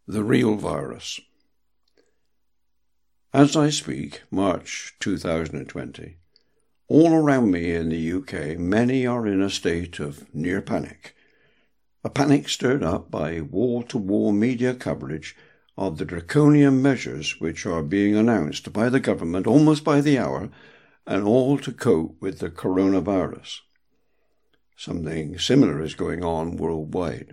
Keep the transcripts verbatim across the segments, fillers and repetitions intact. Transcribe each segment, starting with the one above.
The real virus. As I speak, March two thousand twenty, all around me in the U K, many are in a state of near panic. A panic stirred up by wall-to-wall media coverage of the draconian measures which are being announced by the government almost by the hour, and all to cope with the coronavirus. Something similar is going on worldwide.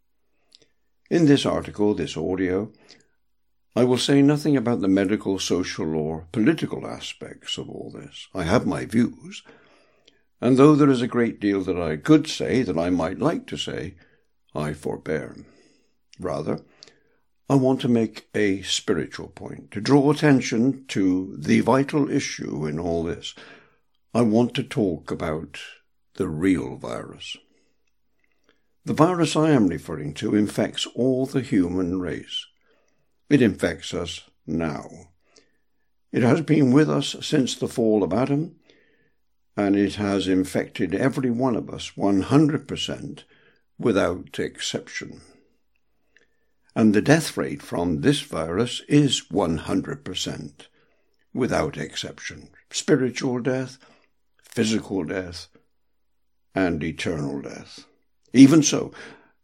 In this article, this audio, I will say nothing about the medical, social, or political aspects of all this. I have my views, and though there is a great deal that I could say, that I might like to say, I forbear. Rather, I want to make a spiritual point, to draw attention to the vital issue in all this. I want to talk about the real virus. The virus I am referring to infects all the human race. It infects us now. It has been with us since the fall of Adam, and it has infected every one of us one hundred percent without exception. And the death rate from this virus is one hundred percent without exception. Spiritual death, physical death, and eternal death. Even so,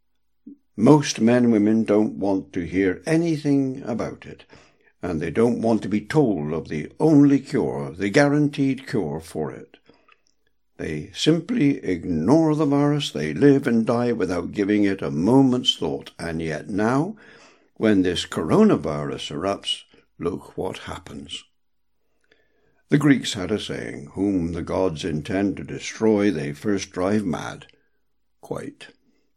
most men and women don't want to hear anything about it, and they don't want to be told of the only cure, the guaranteed cure for it. They simply ignore the virus, they live and die without giving it a moment's thought, and yet now, when this coronavirus erupts, look what happens. The Greeks had a saying, whom the gods intend to destroy, they first drive mad. Quite.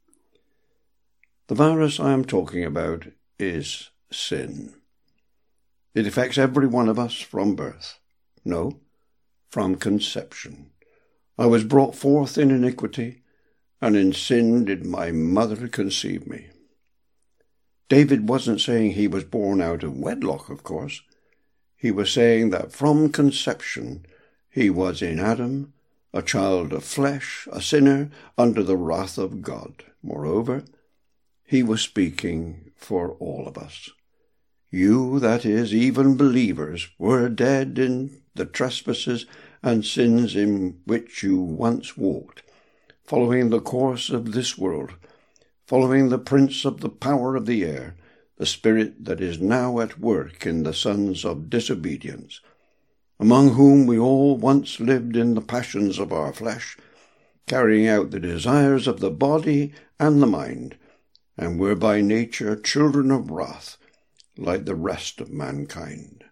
The virus I am talking about is sin. It affects every one of us from birth. No, from conception. I was brought forth in iniquity, and in sin did my mother conceive me. David wasn't saying he was born out of wedlock, of course. He was saying that from conception he was in Adam, a child of flesh, a sinner, under the wrath of God. Moreover, he was speaking for all of us. You, that is, even believers, were dead in the trespasses and sins in which you once walked, following the course of this world, following the prince of the power of the air, the spirit that is now at work in the sons of disobedience, among whom we all once lived in the passions of our flesh, carrying out the desires of the body and the mind, and were by nature children of wrath, like the rest of mankind.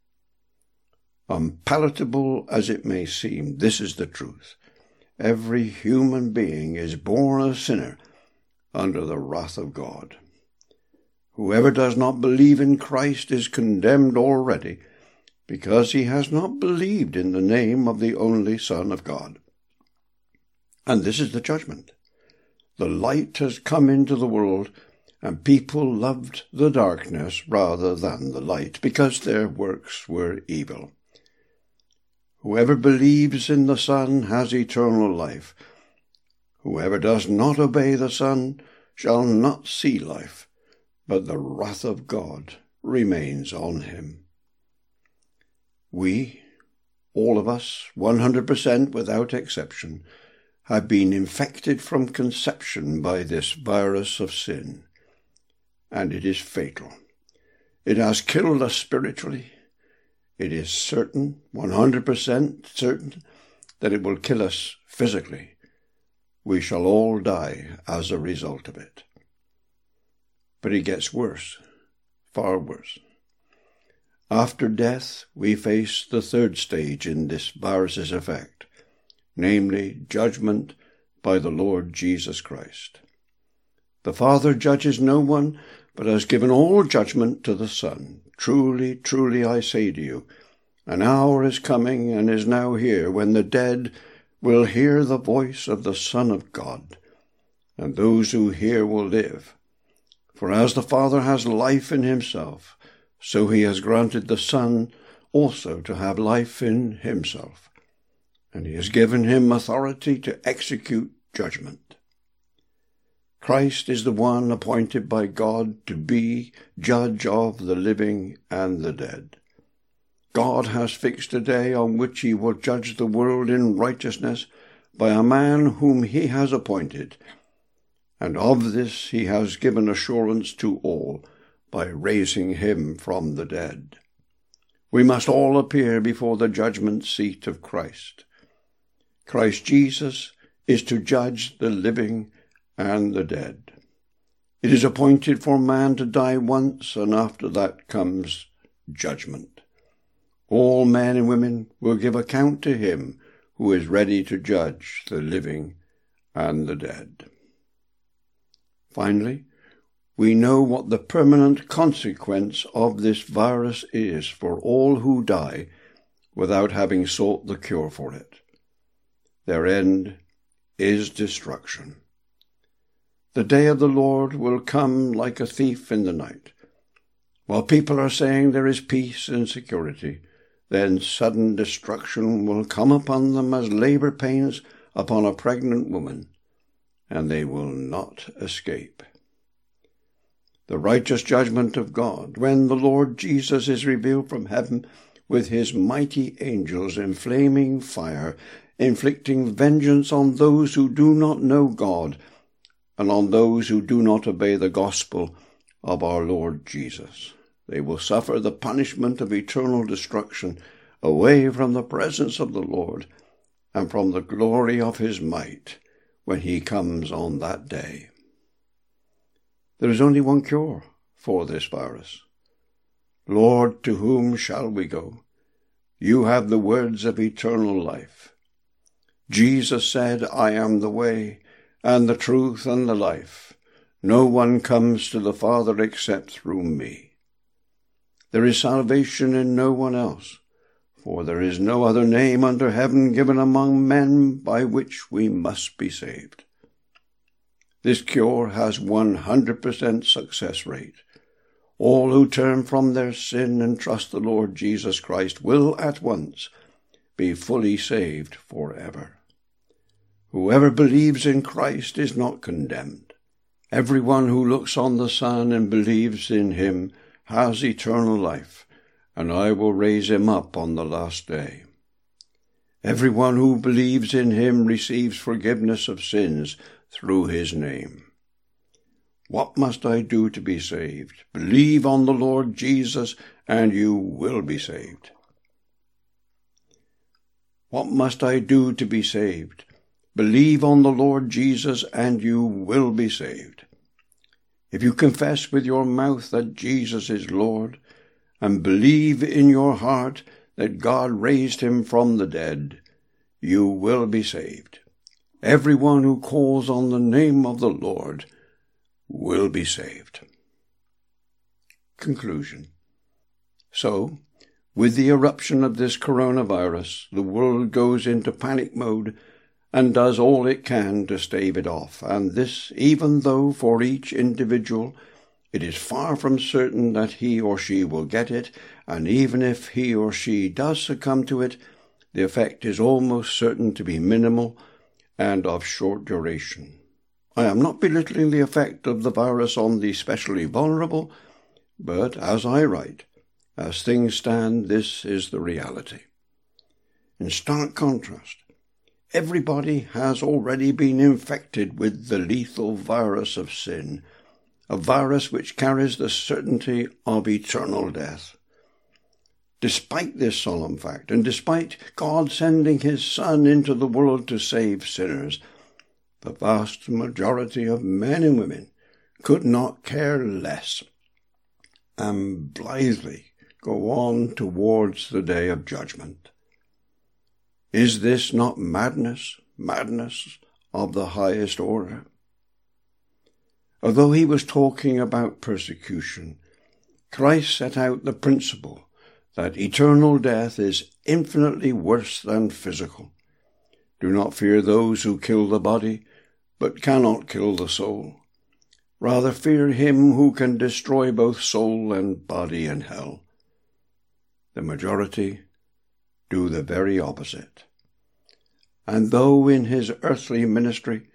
Unpalatable as it may seem, this is the truth. Every human being is born a sinner under the wrath of God. Whoever does not believe in Christ is condemned already, because he has not believed in the name of the only Son of God. And this is the judgment. The light has come into the world, and people loved the darkness rather than the light, because their works were evil. Whoever believes in the Son has eternal life. Whoever does not obey the Son shall not see life, but the wrath of God remains on him. We, all of us, one hundred percent without exception, have been infected from conception by this virus of sin, and it is fatal. It has killed us spiritually. It is certain, one hundred percent certain, that it will kill us physically. We shall all die as a result of it. But it gets worse, far worse. After death, we face the third stage in this virus's effect, namely judgment by the Lord Jesus Christ. The Father judges no one, but has given all judgment to the Son. Truly, truly, I say to you, an hour is coming and is now here when the dead will hear the voice of the Son of God, and those who hear will live. For as the Father has life in himself, so he has granted the Son also to have life in himself, and he has given him authority to execute judgment. Christ is the one appointed by God to be judge of the living and the dead. God has fixed a day on which he will judge the world in righteousness by a man whom he has appointed, and of this he has given assurance to all by raising him from the dead. We must all appear before the judgment seat of Christ. Christ Jesus is to judge the living and the dead. It is appointed for man to die once, and after that comes judgment. All men and women will give account to him who is ready to judge the living and the dead. Finally, we know what the permanent consequence of this virus is for all who die without having sought the cure for it. Their end is destruction. The day of the Lord will come like a thief in the night. While people are saying there is peace and security, then sudden destruction will come upon them as labor pains upon a pregnant woman, and they will not escape. The righteous judgment of God, when the Lord Jesus is revealed from heaven with his mighty angels in flaming fire, inflicting vengeance on those who do not know God and on those who do not obey the gospel of our Lord Jesus. They will suffer the punishment of eternal destruction away from the presence of the Lord and from the glory of his might when he comes on that day. There is only one cure for this virus. Lord, to whom shall we go? You have the words of eternal life. Jesus said, I am the way, and the truth, and the life. No one comes to the Father except through me. There is salvation in no one else, for there is no other name under heaven given among men by which we must be saved. This cure has one hundred percent success rate. All who turn from their sin and trust the Lord Jesus Christ will at once be fully saved forever. Whoever believes in Christ is not condemned. Everyone who looks on the Son and believes in him has eternal life, and I will raise him up on the last day. Everyone who believes in him receives forgiveness of sins through his name. What must I do to be saved? Believe on the Lord Jesus, and you will be saved. What must I do to be saved? Believe on the Lord Jesus, and you will be saved. If you confess with your mouth that Jesus is Lord, and believe in your heart that God raised him from the dead, you will be saved. Everyone who calls on the name of the Lord will be saved. Conclusion. So, with the eruption of this coronavirus, the world goes into panic mode and does all it can to stave it off, and this even though for each individual it is far from certain that he or she will get it, and even if he or she does succumb to it, the effect is almost certain to be minimal and of short duration. I am not belittling the effect of the virus on the specially vulnerable, but as I write, as things stand, this is the reality. In stark contrast, everybody has already been infected with the lethal virus of sin, a virus which carries the certainty of eternal death. Despite this solemn fact, and despite God sending his Son into the world to save sinners, the vast majority of men and women could not care less and blithely go on towards the day of judgment. Is this not madness, madness of the highest order? Although he was talking about persecution, Christ set out the principle that eternal death is infinitely worse than physical. Do not fear those who kill the body, but cannot kill the soul. Rather fear him who can destroy both soul and body in hell. The majority do the very opposite. And though in his earthly ministry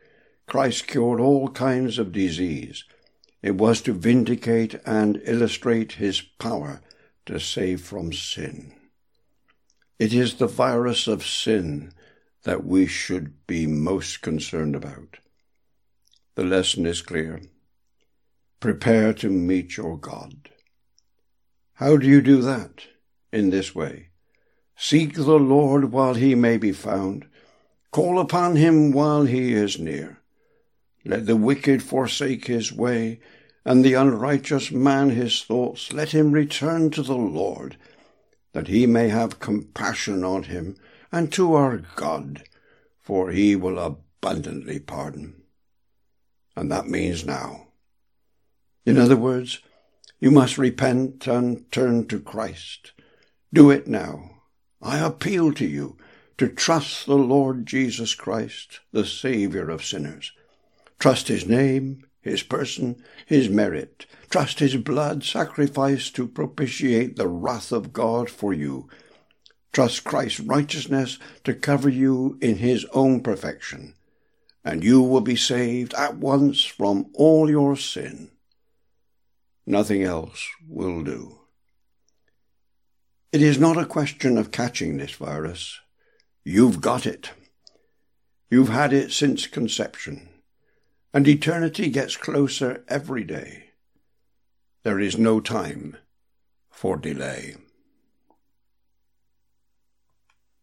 Christ cured all kinds of disease. It was to vindicate and illustrate his power to save from sin. It is the virus of sin that we should be most concerned about. The lesson is clear. Prepare to meet your God. How do you do that? In this way. Seek the Lord while he may be found. Call upon him while he is near. Let the wicked forsake his way, and the unrighteous man his thoughts. Let him return to the Lord, that he may have compassion on him, and to our God, for he will abundantly pardon. And that means now. In other words, you must repent and turn to Christ. Do it now. I appeal to you to trust the Lord Jesus Christ, the Saviour of sinners. Trust his name, his person, his merit. Trust his blood sacrificed to propitiate the wrath of God for you. Trust Christ's righteousness to cover you in his own perfection, and you will be saved at once from all your sin. Nothing else will do. It is not a question of catching this virus. You've got it. You've had it since conception, and eternity gets closer every day. There is no time for delay.